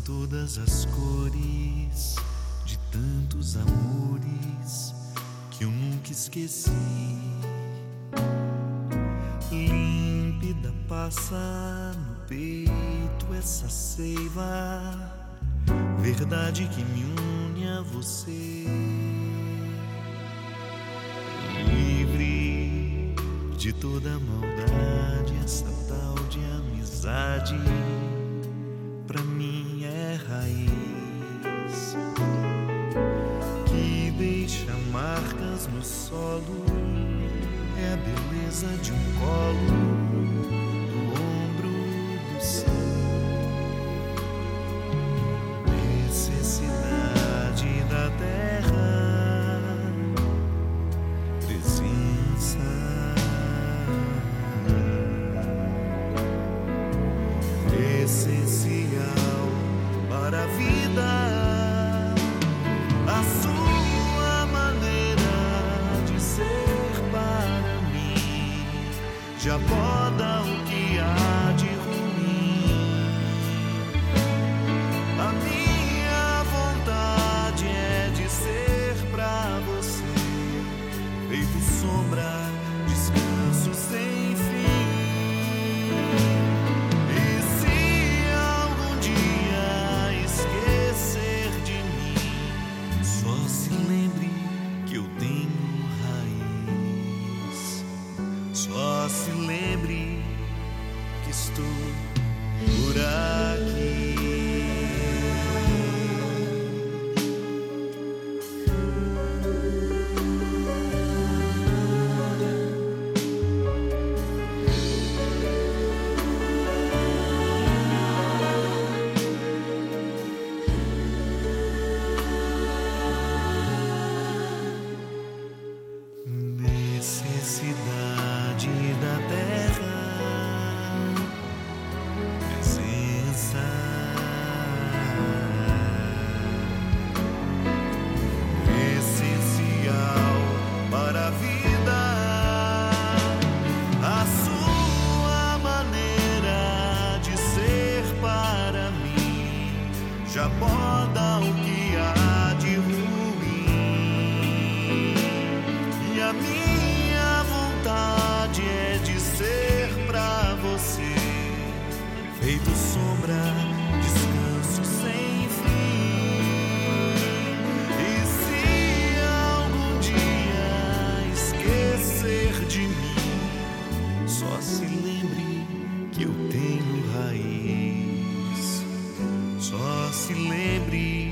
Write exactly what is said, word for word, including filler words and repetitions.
todas as cores de tantos amores que eu nunca esqueci. Límpida passa no peito essa seiva, verdade que me une a você. Livre de toda maldade, essa tal de amizade pra mim é raiz que deixa marcas no solo. É a beleza de um colo do ombro do céu. Necessidade da terra, presença essencial para a vida. A sua maneira de ser para mim já poda o que há de ruim. A minha vontade é de ser pra você, feito sombra, descanso sem fim. Só se lembre que estou por aqui. Necessidade da terra, presença essencial para a vida. A sua maneira de ser para mim já poda o que há de ruim. E a minha vontade é de ser pra você, feito sombra, descanso sem fim. E se algum dia esquecer de mim, só se lembre que eu tenho raiz. Só se lembre